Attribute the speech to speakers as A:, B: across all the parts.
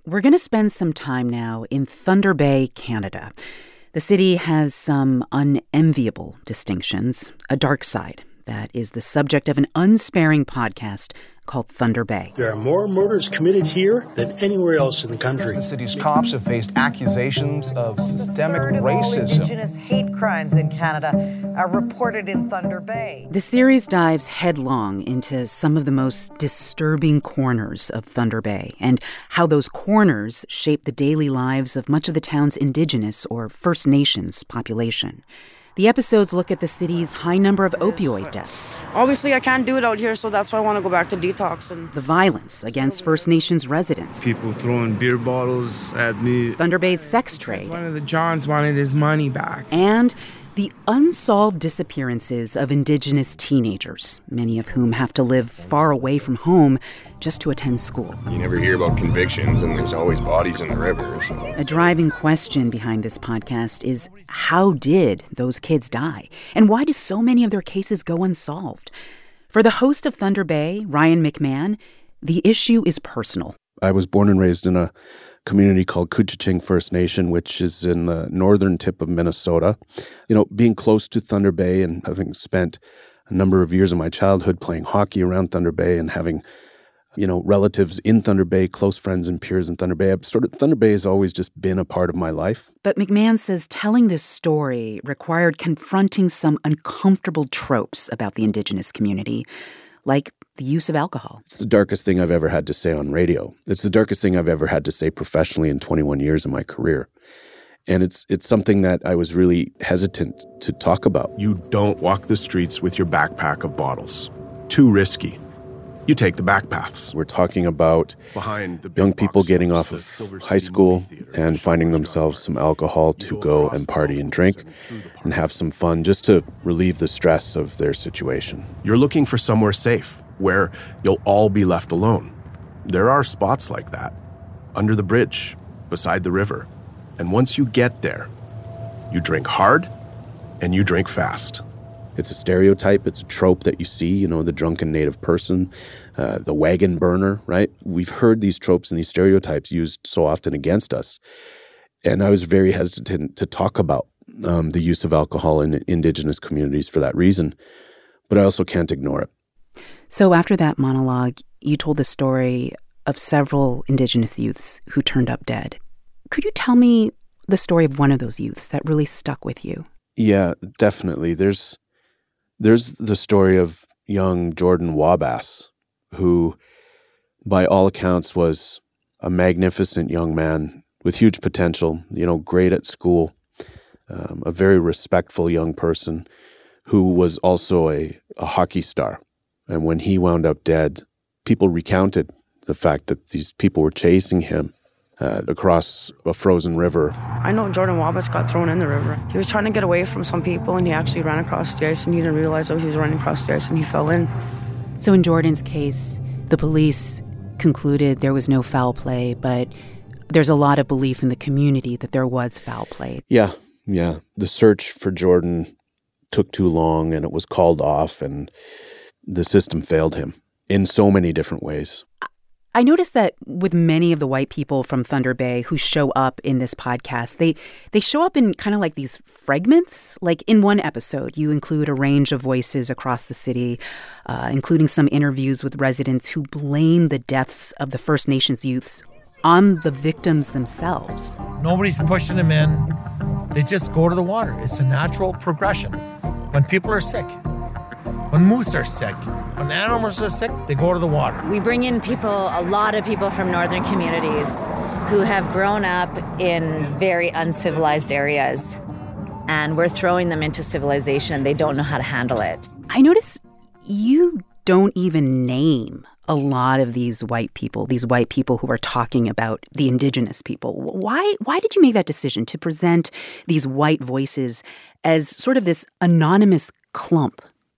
A: We're going to spend some time now in Thunder Bay, Canada. The city has some unenviable distinctions, a dark side that is the subject of an unsparing podcast called Thunder Bay.
B: There are more murders committed here than anywhere else in the country.
C: The city's cops have faced accusations of systemic racism.
D: All Indigenous hate crimes in Canada are reported in Thunder Bay.
A: The series dives headlong into some of the most disturbing corners of Thunder Bay and how those corners shape the daily lives of much of the town's Indigenous or First Nations population. The episodes look at the city's high number of opioid deaths.
E: Obviously, I can't do it out here, so that's why I want to go back to detox. And
A: the violence against First Nations residents.
F: People throwing beer bottles at me.
A: Thunder Bay's sex trade.
G: One of the Johns wanted his money back.
A: And the unsolved disappearances of Indigenous teenagers, many of whom have to live far away from home just to attend school.
H: You never hear about convictions, and there's always bodies in the river. So.
A: A driving question behind this podcast is, how did those kids die? And why do so many of their cases go unsolved? For the host of Thunder Bay, Ryan McMahon, the issue is personal.
I: I was born and raised in a community called Couchiching First Nation, which is in the northern tip of Minnesota. You know, being close to Thunder Bay and having spent a number of years of my childhood playing hockey around Thunder Bay and having, you know, relatives in Thunder Bay, close friends and peers in Thunder Bay, Thunder Bay has always just been a part of my life.
A: But McMahon says telling this story required confronting some uncomfortable tropes about the Indigenous community, like the use of alcohol.
I: It's the darkest thing I've ever had to say on radio. It's the darkest thing I've ever had to say professionally in 21 years of my career. And it's something that I was really hesitant to talk about.
J: You don't walk the streets with your backpack of bottles. Too risky. You take the back paths.
I: We're talking about young people getting off of high school and finding themselves some alcohol to go and party and drink and have some fun just to relieve the stress of their situation.
J: You're looking for somewhere safe where you'll all be left alone. There are spots like that, under the bridge, beside the river. And once you get there, you drink hard and you drink fast.
I: It's a stereotype. It's a trope that you see, you know, the drunken native person, the wagon burner, right? We've heard these tropes and these stereotypes used so often against us. And I was very hesitant to talk about the use of alcohol in Indigenous communities for that reason. But I also can't ignore it.
A: So after that monologue, you told the story of several Indigenous youths who turned up dead. Could you tell me the story of one of those youths that really stuck with you?
I: Yeah, definitely. There's the story of young Jordan Wabass, who, by all accounts, was a magnificent young man with huge potential, you know, great at school, a very respectful young person who was also a hockey star. And when he wound up dead, people recounted the fact that these people were chasing him across a frozen river.
E: I know Jordan Wabass got thrown in the river. He was trying to get away from some people, and he actually ran across the ice, and he didn't realize that he was running across the ice, and he fell in.
A: So in Jordan's case, the police concluded there was no foul play, but there's a lot of belief in the community that there was foul play.
I: Yeah. The search for Jordan took too long, and it was called off, and the system failed him in so many different ways.
A: I noticed that with many of the white people from Thunder Bay who show up in this podcast, they show up in kind of like these fragments. Like in one episode, you include a range of voices across the city, including some interviews with residents who blame the deaths of the First Nations youths on the victims themselves.
K: Nobody's pushing them in. They just go to the water. It's a natural progression. When people are sick, when moose are sick, when animals are sick, they go to the water.
L: We bring in a lot of people from northern communities who have grown up in very uncivilized areas, and we're throwing them into civilization. They don't know how to handle it.
A: I notice you don't even name a lot of these white people who are talking about the Indigenous people. Why did you make that decision to present these white voices as sort of this anonymous clump?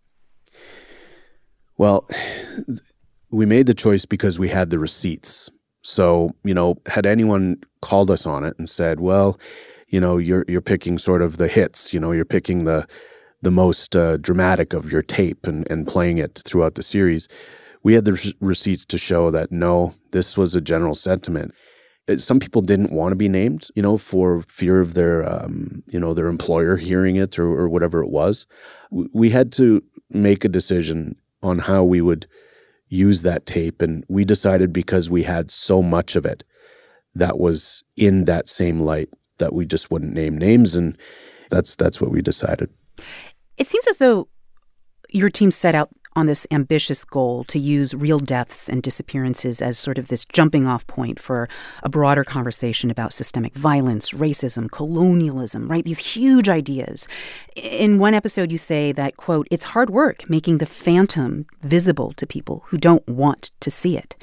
I: Well, we made the choice because we had the receipts. So, you know, had anyone called us on it and said, well, you know, you're picking sort of the hits, you know, you're picking the most dramatic of your tape and playing it throughout the series, we had the receipts to show that, no, this was a general sentiment. some people didn't want to be named, for fear of their, their employer hearing it or whatever it was. We had to make a decision on how we would use that tape. And we decided, because we had so much of it that was in that same light, that we just wouldn't name names. And that's what we decided.
A: It seems as though your team set out on this ambitious goal to use real deaths and disappearances as sort of this jumping off point for a broader conversation about systemic violence, racism, colonialism, right? These huge ideas. In one episode, you say that, quote, "It's hard work making the phantom visible to people who don't want to see it."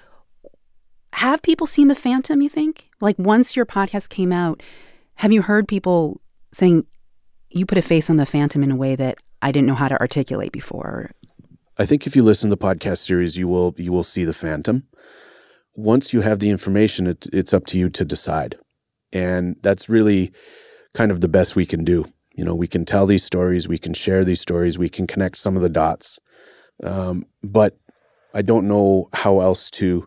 A: Have people seen the phantom, you think? Like, once your podcast came out, have you heard people saying, you put a face on the phantom in a way that I didn't know how to articulate before?
I: I think if you listen to the podcast series, you will see the phantom. Once you have the information, it's up to you to decide. And that's really kind of the best we can do. We can tell these stories, we can share these stories, we can connect some of the dots. But I don't know how else to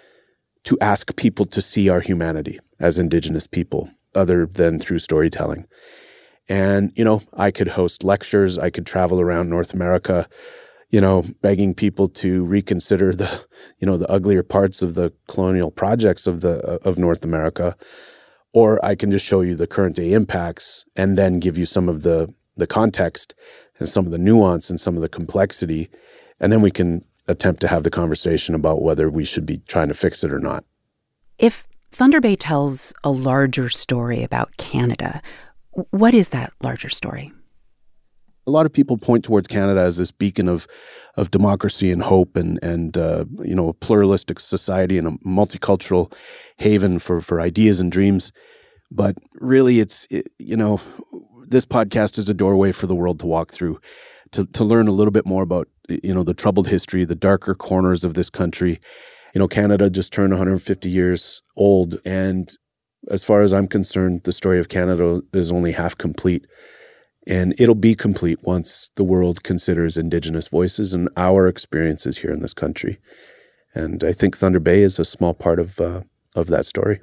I: ask people to see our humanity as Indigenous people other than through storytelling. And, I could host lectures, I could travel around North America, begging people to reconsider the uglier parts of the colonial projects of North America, or I can just show you the current day impacts and then give you some of the context and some of the nuance and some of the complexity, and then we can attempt to have the conversation about whether we should be trying to fix it or not.
A: If Thunder Bay tells a larger story about Canada, what is that larger story?
I: A lot of people point towards Canada as this beacon of democracy and hope and a pluralistic society and a multicultural haven for ideas and dreams. But really, this podcast is a doorway for the world to walk through, to learn a little bit more about, the troubled history, the darker corners of this country. Canada just turned 150 years old. And as far as I'm concerned, the story of Canada is only half complete. And it'll be complete once the world considers Indigenous voices and our experiences here in this country. And I think Thunder Bay is a small part of that story.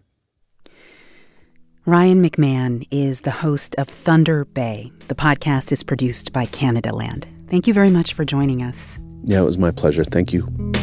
A: Ryan McMahon is the host of Thunder Bay. The podcast is produced by Canadaland. Thank you very much for joining us.
I: Yeah, it was my pleasure. Thank you.